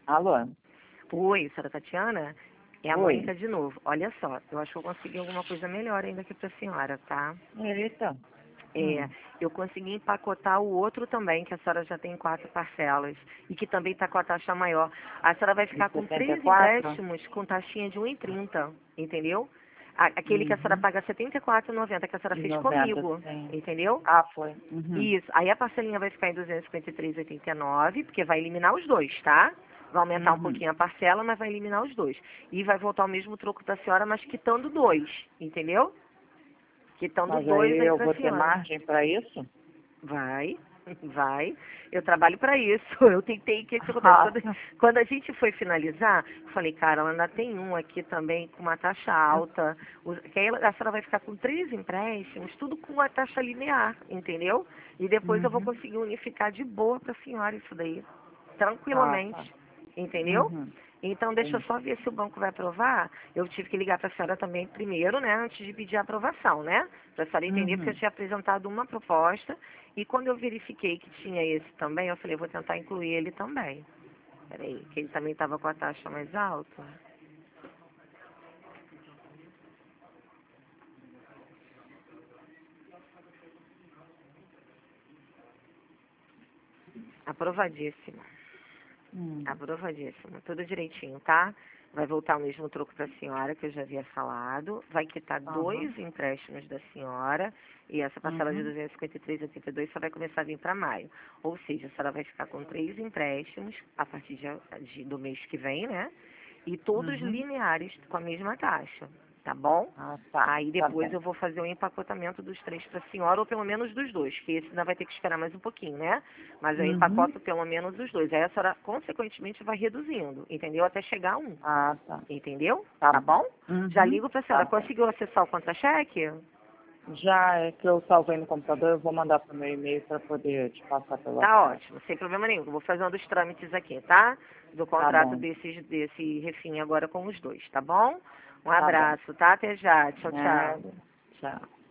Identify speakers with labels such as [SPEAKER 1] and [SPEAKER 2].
[SPEAKER 1] Alô?
[SPEAKER 2] Oi, senhora Tatiana? É a
[SPEAKER 1] Oi.
[SPEAKER 2] Mônica de novo. Olha só, eu acho que eu consegui alguma coisa melhor ainda aqui pra senhora, tá?
[SPEAKER 1] Eita.
[SPEAKER 2] É, eu consegui empacotar o outro também, que a senhora já tem 4 parcelas, e que também está com a taxa maior. A senhora vai
[SPEAKER 1] De
[SPEAKER 2] ficar com 3
[SPEAKER 1] 74?
[SPEAKER 2] empréstimos com taxinha de 1,30, entendeu? Aquele que a senhora
[SPEAKER 1] Uhum.
[SPEAKER 2] paga R$ 74,90, que a senhora
[SPEAKER 1] E
[SPEAKER 2] fez
[SPEAKER 1] 90,
[SPEAKER 2] comigo,
[SPEAKER 1] sim.
[SPEAKER 2] entendeu?
[SPEAKER 1] Ah, foi. Uhum.
[SPEAKER 2] Isso. Aí a parcelinha vai ficar em 253,89, porque vai eliminar os dois, tá? Vai aumentar um
[SPEAKER 1] Uhum.
[SPEAKER 2] pouquinho a parcela, mas vai eliminar os dois. E vai voltar o mesmo troco da senhora, mas quitando dois, entendeu? Quitando
[SPEAKER 1] Mas
[SPEAKER 2] dois
[SPEAKER 1] aí
[SPEAKER 2] aí
[SPEAKER 1] eu
[SPEAKER 2] pra
[SPEAKER 1] vou ter
[SPEAKER 2] senhora.
[SPEAKER 1] margem para isso?
[SPEAKER 2] Vai, vai. Eu trabalho para isso. Eu tentei, o que acontece?
[SPEAKER 1] Ah,
[SPEAKER 2] Quando a gente foi finalizar, eu falei, cara, ela ainda tem um aqui também com uma taxa alta. Que aí a senhora vai ficar com 3 empréstimos, tudo com uma taxa linear, entendeu? E depois eu vou
[SPEAKER 1] uhum.
[SPEAKER 2] conseguir unificar de boa para a senhora isso daí.
[SPEAKER 1] Ah, tá.
[SPEAKER 2] Tranquilamente. Entendeu?
[SPEAKER 1] Uhum.
[SPEAKER 2] Então, deixa eu
[SPEAKER 1] Entendi.
[SPEAKER 2] só ver se o banco vai aprovar. Eu tive que ligar para a senhora também primeiro, né, antes de pedir a aprovação, né? Para a senhora entender, porque eu
[SPEAKER 1] Uhum.
[SPEAKER 2] tinha apresentado uma proposta e quando eu verifiquei que tinha esse também, eu falei, vou tentar incluir ele também. Peraí, que ele também estava com a taxa mais alta. Aprovadíssimo.
[SPEAKER 1] Hum.
[SPEAKER 2] Aprovadíssimo. Tudo direitinho, tá? Vai voltar o mesmo troco para a senhora, que eu já havia falado. Vai quitar
[SPEAKER 1] Aham.
[SPEAKER 2] 2 empréstimos da senhora. E essa parcela de
[SPEAKER 1] Uhum.
[SPEAKER 2] 253,82 só vai começar a vir para maio. Ou seja, a senhora vai ficar com 3 empréstimos a partir do mês que vem, né? E todos
[SPEAKER 1] Uhum.
[SPEAKER 2] lineares com a mesma taxa, tá bom?
[SPEAKER 1] Ah, tá.
[SPEAKER 2] Aí
[SPEAKER 1] Tá
[SPEAKER 2] depois
[SPEAKER 1] bem.
[SPEAKER 2] eu vou fazer o empacotamento dos 3 para a senhora, ou pelo menos dos dois, que esse ainda vai ter que esperar mais um pouquinho, né? Mas eu
[SPEAKER 1] Uhum.
[SPEAKER 2] empacoto pelo menos os dois. Aí a senhora, consequentemente, vai reduzindo, entendeu? Até chegar a um,
[SPEAKER 1] Ah, tá.
[SPEAKER 2] entendeu?
[SPEAKER 1] Tá
[SPEAKER 2] Tá
[SPEAKER 1] bom.
[SPEAKER 2] bom? Já
[SPEAKER 1] Uhum.
[SPEAKER 2] ligo para a
[SPEAKER 1] Tá
[SPEAKER 2] senhora.
[SPEAKER 1] bem.
[SPEAKER 2] Conseguiu acessar o contra-cheque?
[SPEAKER 1] Já é que eu salvei no computador, eu vou mandar pro meu e-mail para poder te passar pelo
[SPEAKER 2] Tá
[SPEAKER 1] WhatsApp.
[SPEAKER 2] ótimo, sem problema nenhum. Eu vou fazer um dos trâmites aqui, tá? Do
[SPEAKER 1] Tá
[SPEAKER 2] contrato
[SPEAKER 1] bom.
[SPEAKER 2] desse refim agora com os dois, tá bom? Um
[SPEAKER 1] Tá bom.
[SPEAKER 2] abraço, tá? Até já. Tchau, tchau.
[SPEAKER 1] Nada. Tchau.